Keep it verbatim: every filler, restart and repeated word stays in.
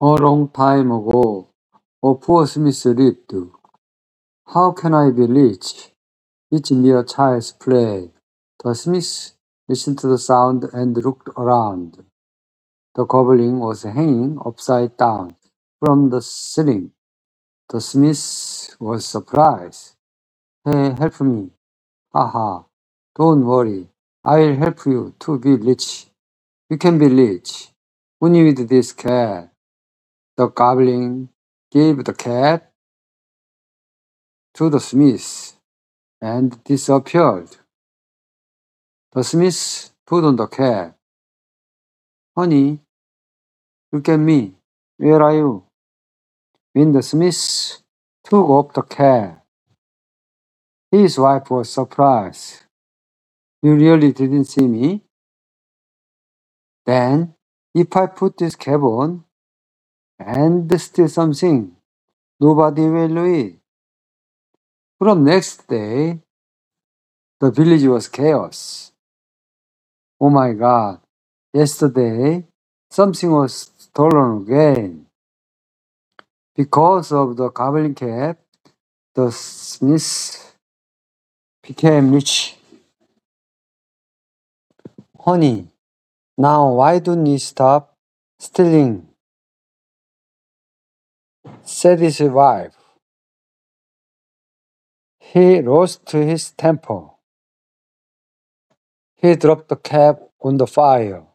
A long time ago, a poor Smith lived. How can I be rich? It's mere child's play. The Smith listened to the sound and looked around. The goblin was hanging upside down from the ceiling. The Smith was surprised. Hey, help me. Haha. Don't worry. I'll help you to be rich. You can be rich. Only with this cat. The goblin gave the cat to the Smith and disappeared. The Smith put on the cat. Honey, look at me. Where are you? When the Smith took off the cat, his wife was surprised. You really didn't see me? Then, if I put this cap on and steal something, nobody will know it. From next day, the village was chaos. Oh my God, yesterday something was stolen again. Because of the goblin cap, the Smith became rich. Honey, now why don't you stop stealing? Said his wife. He rose to his temper. He dropped the cap on the fire.